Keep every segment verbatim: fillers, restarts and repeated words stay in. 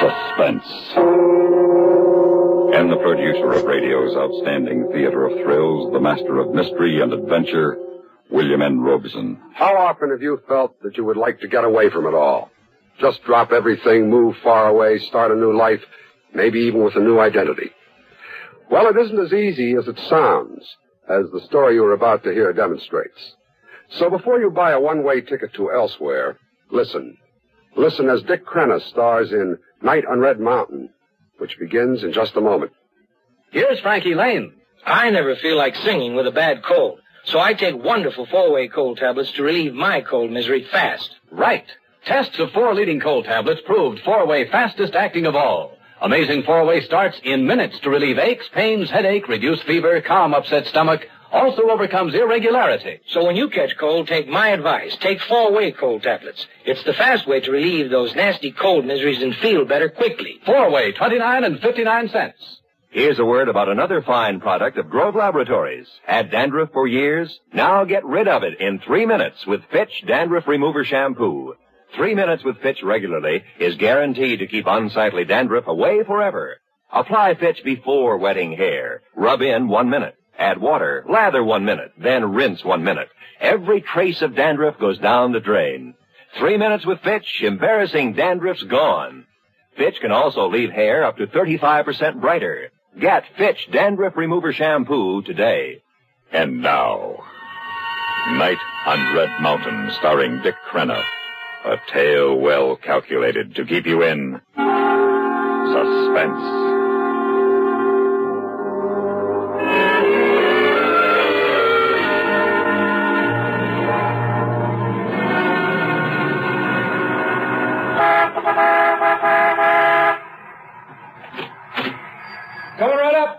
Suspense. And the producer of radio's outstanding theater of thrills, the master of mystery and adventure, William N. Robeson. How often have you felt that you would like to get away from it all? Just drop everything, move far away, start a new life, maybe even with a new identity. Well, it isn't as easy as it sounds, as the story you're about to hear demonstrates. So before you buy a one-way ticket to elsewhere, listen. Listen as Dick Crenna stars in Night on Red Mountain, which begins in just a moment. Here's Frankie Lane. I never feel like singing with a bad cold, so I take wonderful four-way cold tablets to relieve my cold misery fast. Right. Tests of four leading cold tablets proved four-way fastest acting of all. Amazing four-way starts in minutes to relieve aches, pains, headache, reduce fever, calm upset stomach, also overcomes irregularity. So when you catch cold, take my advice. Take four-way cold tablets. It's the fast way to relieve those nasty cold miseries and feel better quickly. Four-way, twenty-nine and fifty-nine cents. Here's a word about another fine product of Grove Laboratories. Had dandruff for years? Now get rid of it in three minutes with Fitch Dandruff Remover Shampoo. Three minutes with Fitch regularly is guaranteed to keep unsightly dandruff away forever. Apply Fitch before wetting hair. Rub in one minute. Add water. Lather one minute. Then rinse one minute. Every trace of dandruff goes down the drain. Three minutes with Fitch, embarrassing dandruff's gone. Fitch can also leave hair up to thirty-five percent brighter. Get Fitch Dandruff Remover Shampoo today. And now, Night on Red Mountain, starring Dick Crenna. A tale well calculated to keep you in suspense. Coming right up.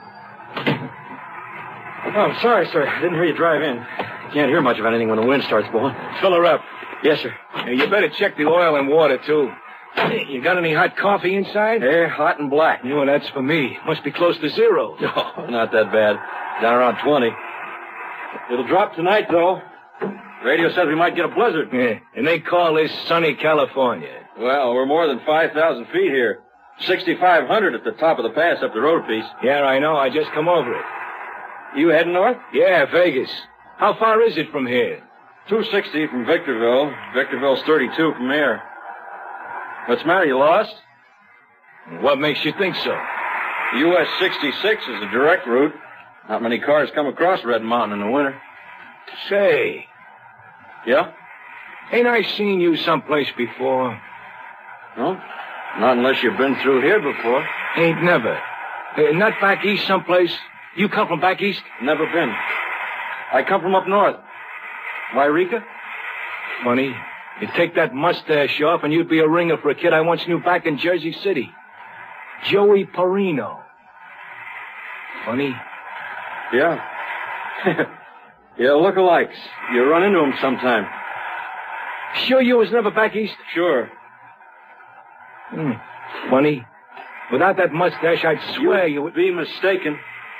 Oh, I'm sorry, sir. I didn't hear you drive in. Can't hear much of anything when the wind starts blowing. Fill her up. Yes, sir. Yeah, you better check the oil and water, too. Hey, you got any hot coffee inside? Yeah, hot and black. You know, that's for me. Must be close to zero. No, not that bad. Down around twenty. It'll drop tonight, though. Radio says we might get a blizzard. Yeah, and they call this sunny California. Well, we're more than five thousand feet here. sixty-five hundred at the top of the pass up the road a piece. Yeah, I know. I just come over it. You heading north? Yeah, Vegas. How far is it from here? two sixty from Victorville. Victorville's thirty-two from here. What's the matter? You lost? What makes you think so? U S sixty-six is a direct route. Not many cars come across Red Mountain in the winter. Say. Yeah? Ain't I seen you someplace before? No? Not unless you've been through here before. Ain't never. Uh, not back east someplace? You come from back east? Never been. I come from up north. Wairika? Funny. You take that mustache off and you'd be a ringer for a kid I once knew back in Jersey City. Joey Perino. Funny. Yeah. Yeah, look-alikes. You run into them sometime. Sure you was never back east? Sure. Hmm. Funny. Without that mustache, I'd swear you, you would be mistaken.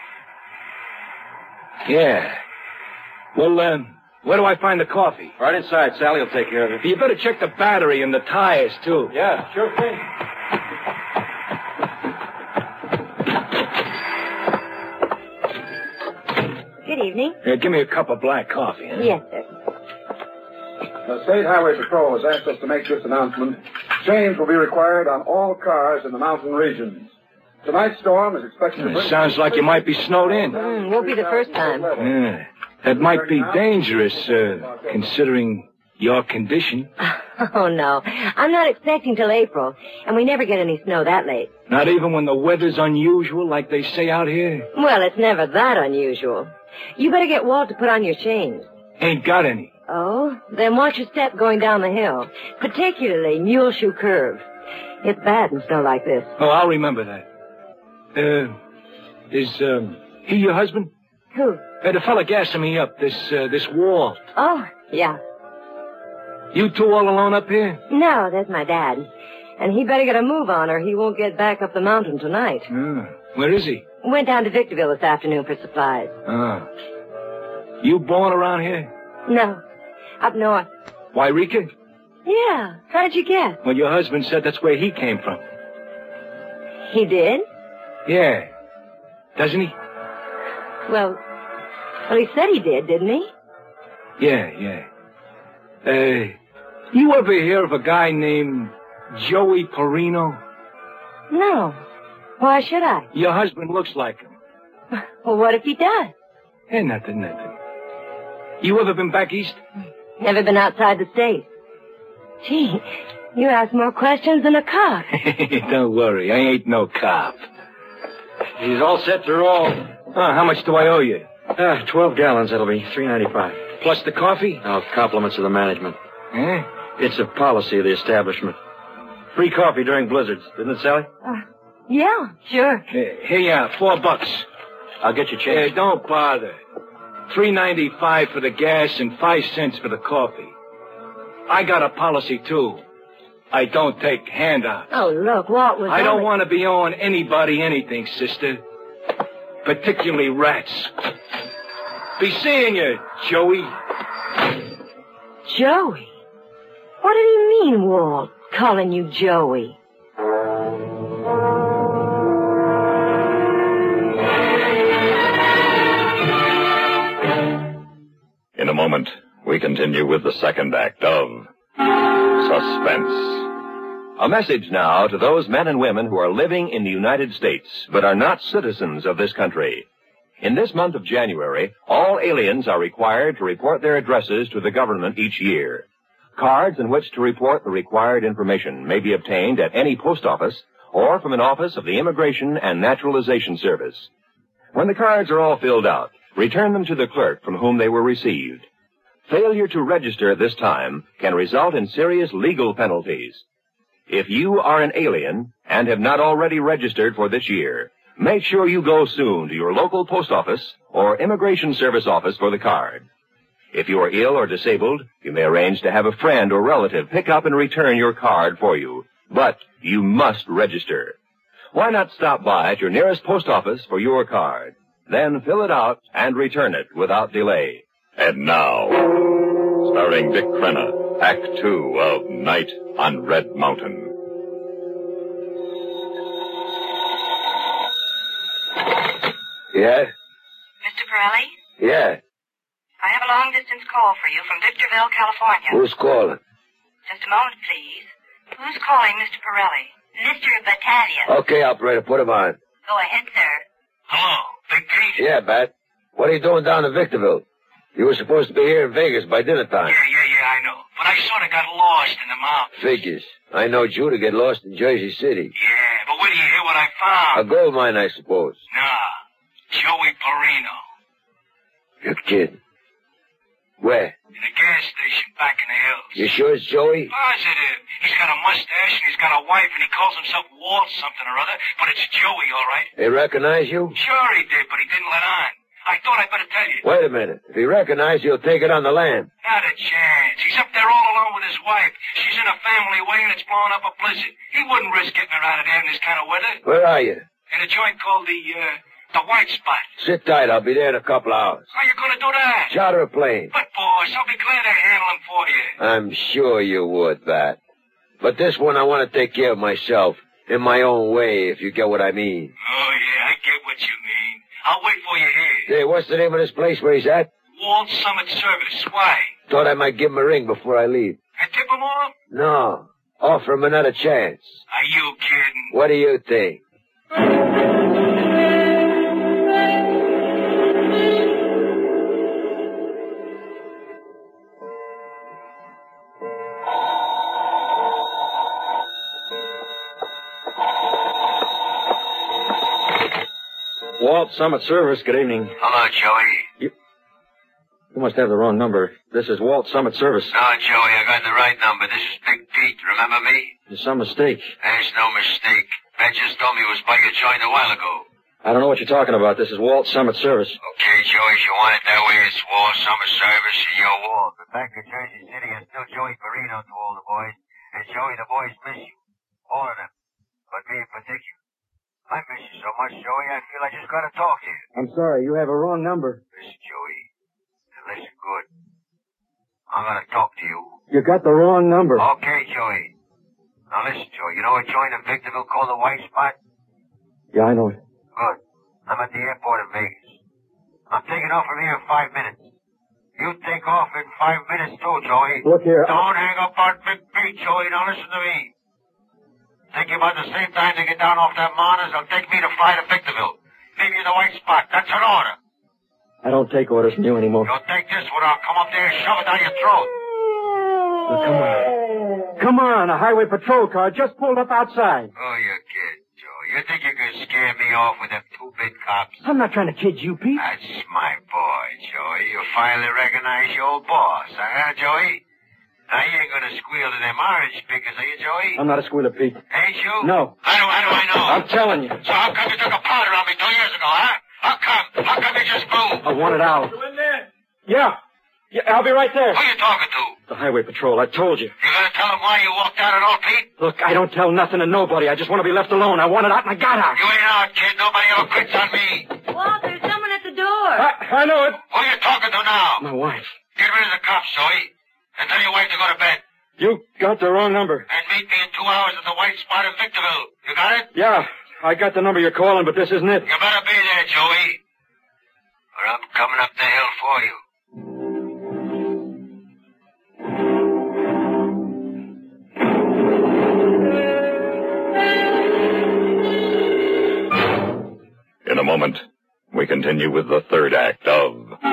Yeah. Well, um, where do I find the coffee? Right inside. Sally will take care of it. You better check the battery and the tires, too. Yeah, sure thing. Good evening. Uh, give me a cup of black coffee. Huh? Yes, sir. The State Highway Patrol has asked us to make this announcement. Change will be required on all cars in the mountain regions. Tonight's storm is expected to... It sounds like you might be snowed in. Mm, won't be the first time. Yeah. That might be dangerous, uh, considering your condition. Oh, no. I'm not expecting till April, and we never get any snow that late. Not even when the weather's unusual, like they say out here? Well, it's never that unusual. You better get Walt to put on your chains. Ain't got any. Oh? Then watch your step going down the hill, particularly Mule Shoe Curve. It's bad in snow like this. Oh, I'll remember that. Uh, is, um, he your husband? Who? Uh, the fella gassing me up, this, uh, this Walt. Oh, yeah. You two all alone up here? No, that's my dad. And he better get a move on or he won't get back up the mountain tonight. Ah, where is he? Went down to Victorville this afternoon for supplies. Ah. You born around here? No, up north. Wairika? Yeah, how did you guess? Well, your husband said that's where he came from. He did? Yeah. Doesn't he? Well, well, he said he did, didn't he? Yeah, yeah. Uh, you ever hear of a guy named Joey Perino? No. Why should I? Your husband looks like him. Well, what if he does? Hey, nothing, nothing. You ever been back east? Never been outside the state. Gee, you ask more questions than a cop. Don't worry, I ain't no cop. He's all set to roll. Uh, how much do I owe you? Ah, twelve gallons, that'll be three ninety-five. Plus the coffee? Oh, compliments of the management. Eh? It's a policy of the establishment. Free coffee during blizzards, didn't it, Sally? Uh, yeah, sure. Hey, here you are, four bucks. I'll get you change. Hey, don't bother. Three ninety-five for the gas and five cents for the coffee. I got a policy, too. I don't take handouts. Oh, look, Walt was... I don't only... want to be owing anybody anything, sister. Particularly rats. Be seeing you, Joey. Joey? What did he mean, Walt, calling you Joey? In a moment, we continue with the second act of Suspense. A message now to those men and women who are living in the United States but are not citizens of this country. In this month of January, all aliens are required to report their addresses to the government each year. Cards in which to report the required information may be obtained at any post office or from an office of the Immigration and Naturalization Service. When the cards are all filled out, return them to the clerk from whom they were received. Failure to register at this time can result in serious legal penalties. If you are an alien and have not already registered for this year, make sure you go soon to your local post office or Immigration Service office for the card. If you are ill or disabled, you may arrange to have a friend or relative pick up and return your card for you. But you must register. Why not stop by at your nearest post office for your card? Then fill it out and return it without delay. And now, starring Dick Crenna, Act Two of Night on Red Mountain. Yeah? Mister Pirelli? Yeah. I have a long-distance call for you from Victorville, California. Who's calling? Just a moment, please. Who's calling, Mister Pirelli? Mister Battalion. Okay, operator, put him on. Go ahead, sir. Hello, Big Pete? Yeah, Bat. What are you doing down in Victorville? You were supposed to be here in Vegas by dinner time. Yeah, yeah, yeah, I know. But I sort of got lost in the mountains. Figures. I know you to get lost in Jersey City. Yeah, but wait till you hear what I found. A gold mine, I suppose. Nah, Joey Perino. You're kidding. Where? In a gas station back in the hills. You sure it's Joey? Positive. He's got a mustache and he's got a wife and he calls himself Walt something or other, but it's Joey, all right. They recognize you? Sure he did, but he didn't let on. I thought I'd better tell you. Wait a minute. If he recognizes you, he'll take it on the lamb. Not a chance. He's up there all alone with his wife. She's in a family way and it's blowing up a blizzard. He wouldn't risk getting her out of there in this kind of weather. Where are you? In a joint called the, uh, the White Spot. Sit tight. I'll be there in a couple hours. How you gonna do that? Charter a plane. But, boss, I'll be glad to handle him for you. I'm sure you would, Bat. But this one I want to take care of myself. In my own way, if you get what I mean. Oh, yeah, I get what you mean. I'll wait for you here. Hey, what's the name of this place where he's at? Walt Summit Service. Why? Thought I might give him a ring before I leave. And tip him off? No. Offer him another chance. Are you kidding? What do you think? Walt Summit Service, good evening. Hello, Joey. You, you must have the wrong number. This is Walt Summit Service. No, Joey, I got the right number. This is Big Pete. Remember me? There's some mistake. There's no mistake. Pat just told me it was by your joint a while ago. I don't know what you're talking about. This is Walt Summit Service. Okay, Joey, if you want it that way, it's Walt Summit Service and you're Walt. But back in Jersey City, it's still Joey Perino to all the boys. And Joey, the boys miss you. All of them. But me in particular. I miss you so much, Joey, I feel I just gotta talk to you. I'm sorry, you have a wrong number. Listen, Joey. Listen good. I'm gonna talk to you. You got the wrong number. Okay, Joey. Now listen, Joey, you know a joint in Victorville called the White Spot? Yeah, I know it. Good. I'm at the airport in Vegas. I'm taking off from here in five minutes. You take off in five minutes too, Joey. Look here. Don't hang up on Big Pete, Joey. Now listen to me. Think about the same time to get down off that Mars, they'll take me to fly to Victorville. Leave you in the white spot. That's an order. I don't take orders from you anymore. You'll take this one. I'll come up there and shove it down your throat. Well, come on. Come on. A highway patrol car just pulled up outside. Oh, you're kidding, Joe. You think you can scare me off with them two big cops? I'm not trying to kid you, Pete. That's my boy, Joey. You finally recognize your old boss, huh, Joey? Now, you ain't gonna squeal to them orange pickers, are you, Joey? I'm not a squealer, Pete. Ain't you? No. How do, how do I know? I'm telling you. So how come you took a powder on me two years ago, huh? How come? How come you just moved? I wanted out. You in there? Yeah. Yeah, I'll be right there. Who you talking to? The highway patrol. I told you. You gonna tell them why you walked out at all, Pete? Look, I don't tell nothing to nobody. I just want to be left alone. I want it out, and I got out. You ain't out, kid. Nobody ever quits on me. Walt, there's someone at the door. I, I know it. Who you talking to now? My wife. Get rid of the cops, Joey. And tell your wife to go to bed. You got the wrong number. And meet me in two hours at the white spot in Victorville. You got it? Yeah, I got the number you're calling, but this isn't it. You better be there, Joey. Or I'm coming up the hill for you. In a moment, we continue with the third act of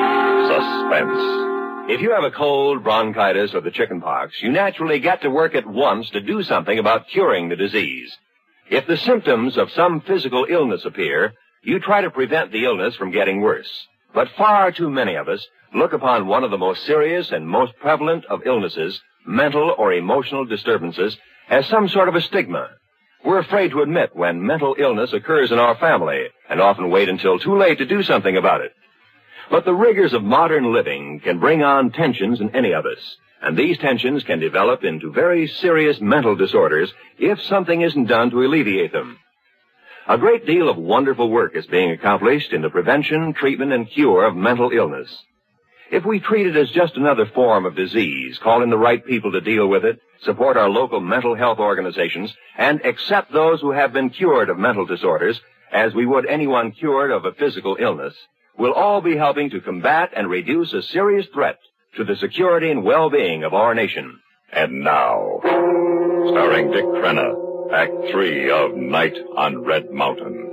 Suspense. If you have a cold, bronchitis, or the chickenpox, you naturally get to work at once to do something about curing the disease. If the symptoms of some physical illness appear, you try to prevent the illness from getting worse. But far too many of us look upon one of the most serious and most prevalent of illnesses, mental or emotional disturbances, as some sort of a stigma. We're afraid to admit when mental illness occurs in our family, and often wait until too late to do something about it. But the rigors of modern living can bring on tensions in any of us, and these tensions can develop into very serious mental disorders if something isn't done to alleviate them. A great deal of wonderful work is being accomplished in the prevention, treatment, and cure of mental illness. If we treat it as just another form of disease, call in the right people to deal with it, support our local mental health organizations, and accept those who have been cured of mental disorders as we would anyone cured of a physical illness, we'll all be helping to combat and reduce a serious threat to the security and well-being of our nation. And now, starring Dick Crenna, Act Three of Night on Red Mountain.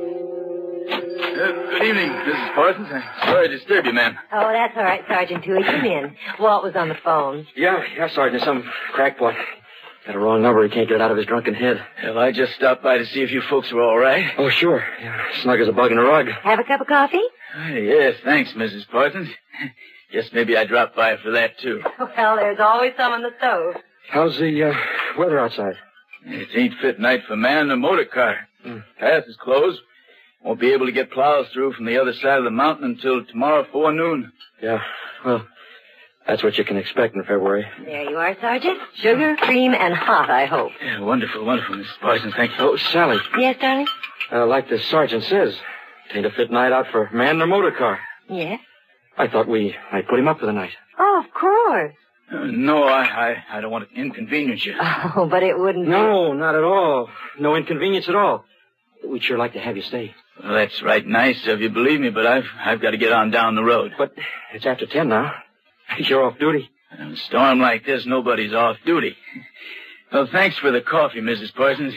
Uh, good evening, Missus Parsons. I'm sorry to disturb you, ma'am. Oh, that's all right, Sergeant Toohey. Come in. Walt was on the phone. Yeah, yeah, Sergeant. Some crackpot. Got a wrong number. He can't get it out of his drunken head. Well, I just stopped by to see if you folks were all right. Oh, sure. Yeah, snug as a bug in a rug. Have a cup of coffee? Uh, yes, thanks, Missus Parsons. Guess maybe I dropped by for that, too. Well, there's always some on the stove. How's the uh, weather outside? It ain't fit night for man or motor car. Mm. Pass is closed. Won't be able to get plows through from the other side of the mountain until tomorrow forenoon. Yeah, well, that's what you can expect in February. There you are, Sergeant. Sugar, cream, and hot, I hope. Yeah, wonderful, wonderful, Missus Parsons. Thank you. Oh, Sally. Yes, darling? Uh, like the sergeant says, it ain't a fit night out for man nor motor car. Yes? I thought we might put him up for the night. Oh, of course. Uh, no, I, I I don't want to inconvenience you. Oh, but it wouldn't... No, not at all. No inconvenience at all. We'd sure like to have you stay. Well, that's right nice of you, believe me, but I've I've got to get on down the road. But it's after ten now. You're off duty. In a storm like this, nobody's off duty. Well, thanks for the coffee, Missus Parsons.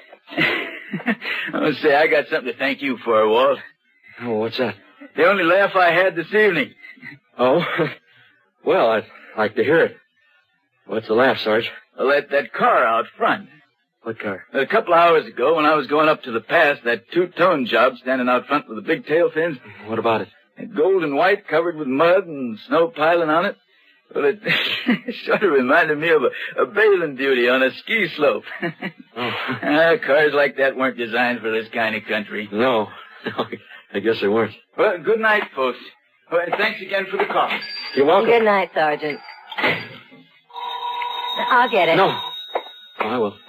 I'll say I got something to thank you for, Walt. Oh, what's that? The only laugh I had this evening. Oh? Well, I'd like to hear it. What's the laugh, Sarge? Well, that, that car out front. What car? A couple of hours ago, when I was going up to the pass, that two-tone job standing out front with the big tail fins. What about it? Gold and white, covered with mud and snow piling on it. Well, it sort of reminded me of a, a bathing duty on a ski slope. Oh. uh, cars like that weren't designed for this kind of country. No. I guess they weren't. Well, good night, folks. Oh, and thanks again for the coffee. You're welcome. Good night, Sergeant. I'll get it. No. Oh, I will.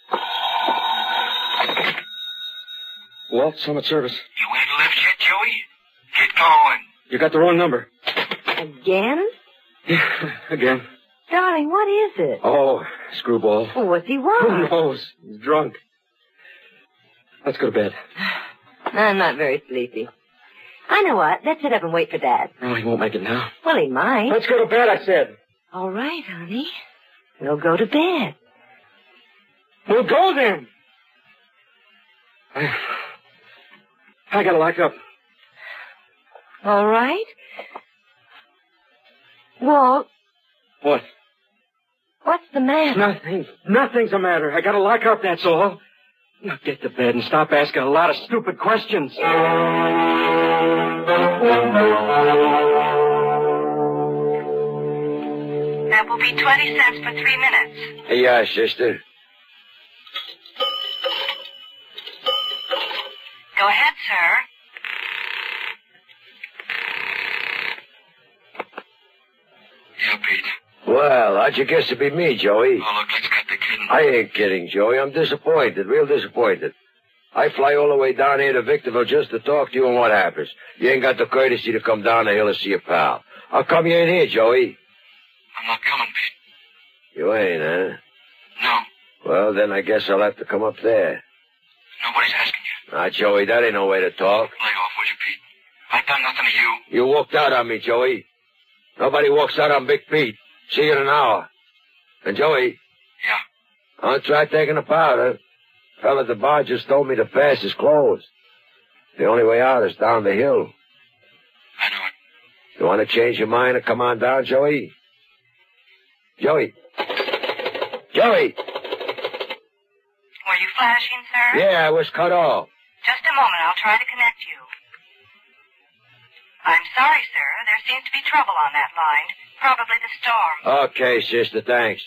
Walt, Summit Service. You ain't left yet, Joey? Get going. You got the wrong number. Again? Again. Darling, what is it? Oh, screwball. Oh, what's he want? Who knows? He's drunk. Let's go to bed. I'm not very sleepy. I know what. Let's sit up and wait for Dad. No, he won't make it now. Well, he might. Let's go to bed, I said. All right, honey. We'll go to bed. We'll go then. I, I gotta lock up. All right. Walt. What? What's the matter? Nothing. Nothing's the matter. I gotta lock up, that's all. Now get to bed and stop asking a lot of stupid questions. There will be twenty cents for three minutes. Yeah, sister. Go ahead, sir. Yeah, Pete. Well, how'd you guess it'd be me, Joey? Oh, look, let's cut the kidding. I ain't kidding, Joey. I'm disappointed, real disappointed. I fly all the way down here to Victorville just to talk to you, and what happens? You ain't got the courtesy to come down the hill to see your pal. How come you ain't here, Joey? I'm not coming, Pete. You ain't, huh? No. Well, then I guess I'll have to come up there. Nobody's asking you. Now, Joey, that ain't no way to talk. Lay off, will you, Pete? I've done nothing to you. You walked out on me, Joey. Nobody walks out on Big Pete. See you in an hour. And, Joey. Yeah? Don't try taking a powder. Fella at the bar just told me the pass is closed. The only way out is down the hill. I know it. You want to change your mind and come on down, Joey? Joey. Joey! Were you flashing, sir? Yeah, I was cut off. Just a moment. I'll try to connect you. I'm sorry, sir. There seems to be trouble on that line. Probably the storm. Okay, sister, thanks.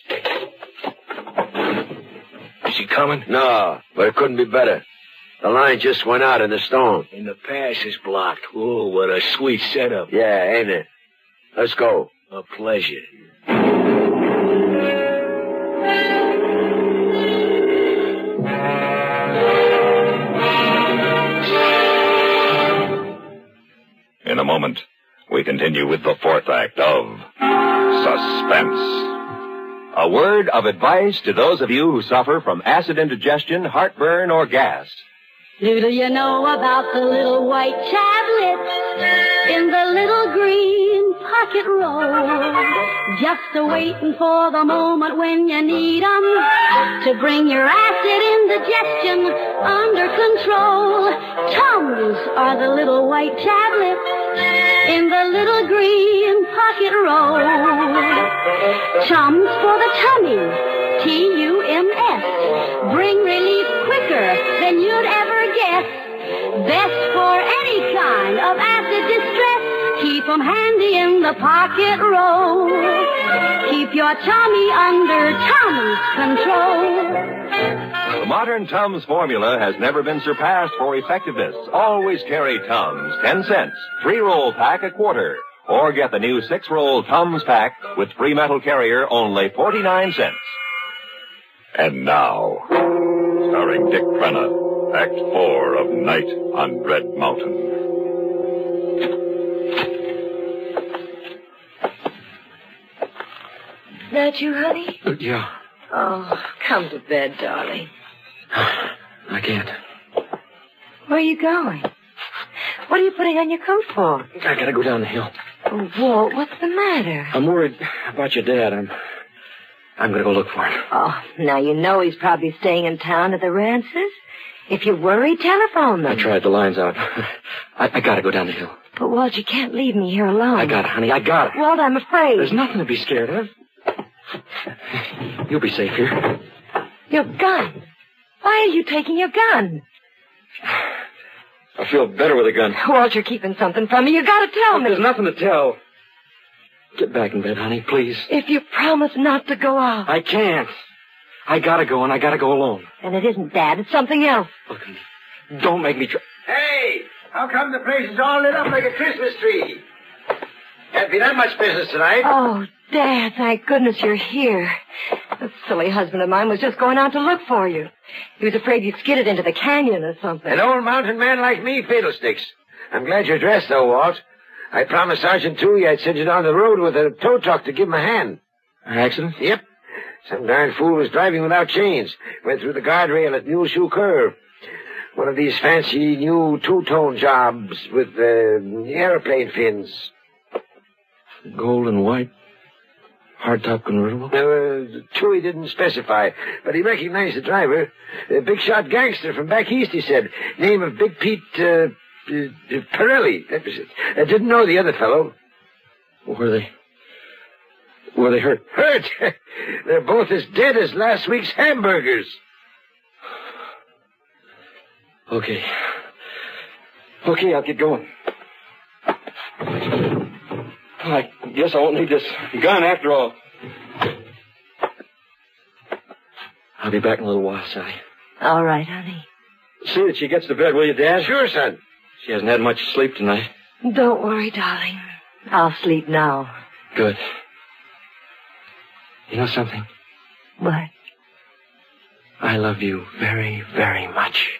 Is he coming? No, but it couldn't be better. The line just went out in the storm. And the pass is blocked. Oh, what a sweet setup. Yeah, ain't it? Let's go. A pleasure. In a moment, we continue with the fourth act of Suspense. A word of advice to those of you who suffer from acid indigestion, heartburn, or gas. Little you know about the little white tablets in the little green pocket roll. Just a-waiting for the moment when you need 'em to bring your acid indigestion under control. Tums are the little white tablets in the little green pocket roll. Tums for the tummy, T U M S. Bring relief quicker than you'd ever guess. Best for any kind of acid distress. Keep 'em handy in the pocket roll. Keep your tummy under Tums control. The modern Tums formula has never been surpassed for effectiveness. Always carry Tums, ten cents, three-roll pack a quarter. Or get the new six-roll Tums pack with free metal carrier, only forty-nine cents. And now, starring Dick Crenna, Act Four of Night on Red Mountain. That you, honey? Uh, yeah. Oh, come to bed, darling. I can't. Where are you going? What are you putting on your coat for? I gotta go down the hill. Oh, Walt, what's the matter? I'm worried about your dad. I'm... I'm gonna go look for him. Oh, now you know he's probably staying in town at the Rances. If you're worried, telephone them. I tried the lines out. I, I gotta go down the hill. But, Walt, you can't leave me here alone. I got it, honey. I got it. Walt, I'm afraid. There's nothing to be scared of. You'll be safe here. Your gun. Why are you taking your gun? I feel better with a gun. Walt, you're keeping something from me. You gotta tell Look, me. There's nothing to tell. Get back in bed, honey, please. If you promise not to go out. I can't. I gotta go, and I gotta go alone. And it isn't Dad. It's something else. Look, don't make me try. Hey, how come the place is all lit up like a Christmas tree? Can't be that much business tonight. Oh, Dad, thank goodness you're here. That silly husband of mine was just going out to look for you. He was afraid you'd skidded into the canyon or something. An old mountain man like me, fiddlesticks. I'm glad you're dressed, though, Walt. I promised Sergeant Toohey I'd send you down the road with a tow truck to give him a hand. An accident? Yep. Some darn fool was driving without chains. Went through the guardrail at Mule Shoe Curve. One of these fancy new two-tone jobs with uh, airplane fins. Gold and white? Hardtop convertible? Uh, Chewy didn't specify, but he recognized the driver. A big-shot gangster from back east, he said. Name of Big Pete uh, uh, Pirelli. That was it. I didn't know the other fellow. Were they... Were they hurt? Hurt? They're both as dead as last week's hamburgers. Okay. Okay, I'll get going. I guess I won't need this gun after all. I'll be back in a little while, Sally. All right, honey. See that she gets to bed, will you, Dad? Sure, son. She hasn't had much sleep tonight. Don't worry, darling. I'll sleep now. Good. You know something? What? I love you very, very much.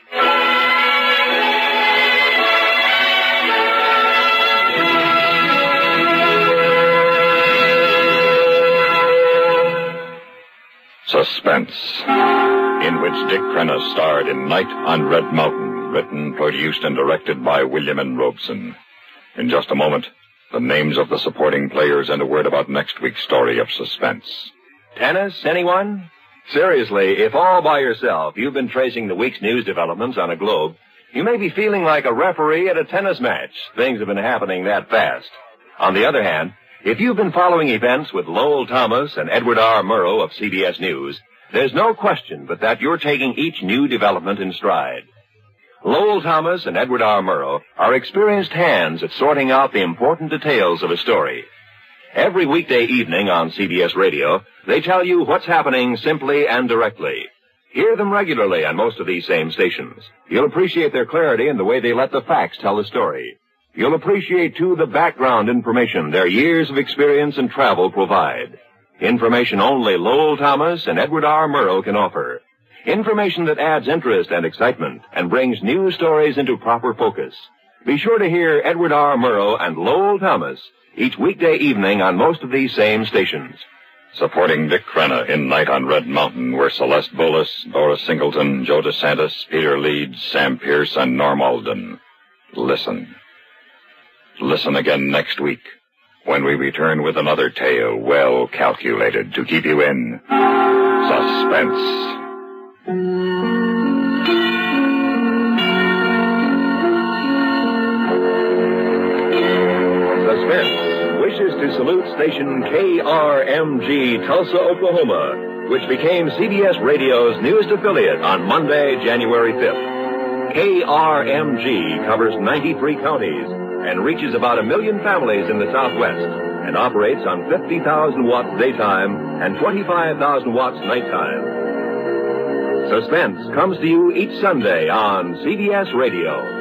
Suspense, in which Dick Crenna starred in Night on Red Mountain, written, produced, and directed by William N. Robeson. In just a moment, the names of the supporting players and a word about next week's story of suspense. Tennis, anyone? Seriously, if all by yourself you've been tracing the week's news developments on a globe, you may be feeling like a referee at a tennis match. Things have been happening that fast. On the other hand, if you've been following events with Lowell Thomas and Edward R. Murrow of C B S News, there's no question but that you're taking each new development in stride. Lowell Thomas and Edward R. Murrow are experienced hands at sorting out the important details of a story. Every weekday evening on C B S Radio, they tell you what's happening simply and directly. Hear them regularly on most of these same stations. You'll appreciate their clarity and the way they let the facts tell the story. You'll appreciate, too, the background information their years of experience and travel provide. Information only Lowell Thomas and Edward R. Murrow can offer. Information that adds interest and excitement and brings news stories into proper focus. Be sure to hear Edward R. Murrow and Lowell Thomas each weekday evening on most of these same stations. Supporting Dick Crenna in Night on Red Mountain were Celeste Bullis, Dora Singleton, Joe DeSantis, Peter Leeds, Sam Pierce, and Norm Alden. Listen. Listen again next week, when we return with another tale well calculated to keep you in suspense. Suspense wishes to salute station K R M G Tulsa, Oklahoma, which became C B S Radio's newest affiliate on Monday, January fifth. K R M G covers ninety-three counties and reaches about a million families in the Southwest and operates on fifty thousand watts daytime and twenty-five thousand watts nighttime. Suspense comes to you each Sunday on C B S Radio.